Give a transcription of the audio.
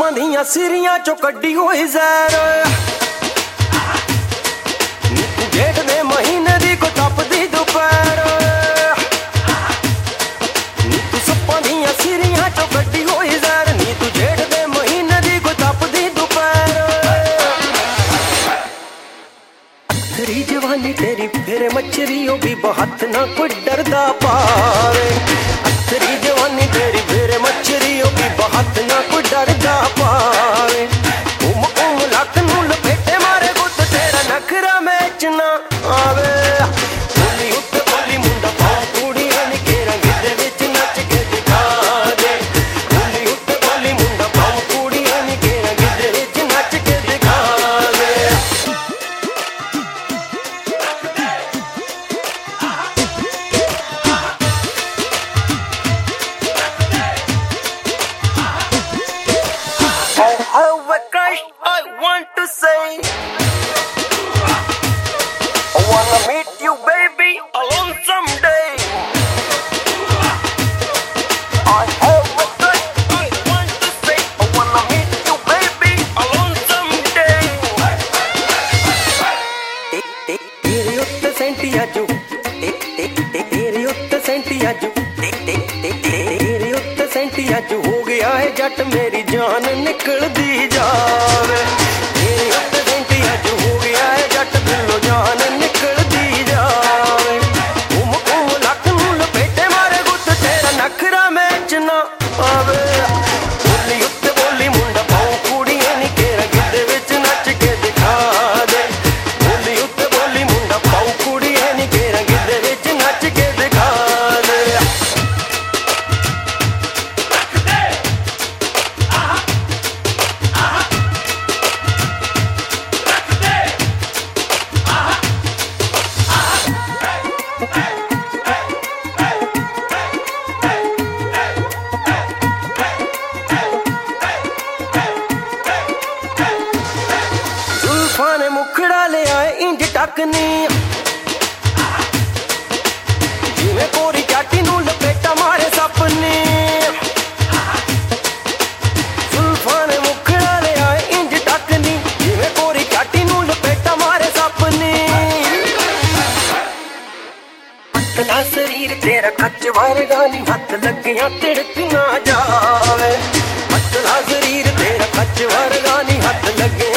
सप्पां दियां सिरियां चो कड्डी होई जैर जेठ दे महीने दी को टपदी दोपहर नी तू सप्पां दियां सिरियां चो कड्डी होई जैर नी तू जेठ दे महीने दी को टपदी दोपहर तेरी जवानी तेरी फिर मच्छरी ओ भी बहुत ना कोई डरदा पावे तेरी जवानी तेरी फिर मच्छरी ओ भी बहुत ना कोई डरदा पावे लक नू लपेटे मारे गुत तेरा नखरा मैच ना आवे बोली उत्ते बोली मुंडा पाओ कुड़ी नी केरा गिद्दे विच नच के दिखा दे बोली उत्ते बोली मुंडा पाओ कुड़ी नी केरा गिद्दे विच नच के दिखा दे I want to say I wanna meet you baby alone someday I have a crush I want to say I wanna meet you baby alone someday तेरे उत्ते सेंटी आजू तेरे उत्ते सेंटी आजू तेरे उत्ते सेंटी आजू हो गया है जट मेरी जान निकल दी जावे तेरे उत्ते सेंटी आजू हो गया है जट दिलों जान निकल दी जावे लक नू लपेटे मारे गुत तेरा नखरा मैच ना आवे बोली उत्ते बोली मुंडा पाओ कुड़ी नी केरा गिद्दे विच नच के दिखा दे बोली उत्ते बोली मुंडा पाओ कुड़ी नी केरा गिद्दे विच नच के दिखा दे जुल्फां मुखड़ा ले आए इंज टकनी जिवें कोरी चाटी नू लपेटा मारे सपनी जुल्फां मुखड़ा ले आए इंज टकनी जिवें कोरी चाटी नू लपेटा मारे सपनी पतला शरीर तेरा कच्च वर्गा नी हथ लगियां तिड़क ना जावे पतला शरीर तेरा कच्च वर्गा नी हथ लगे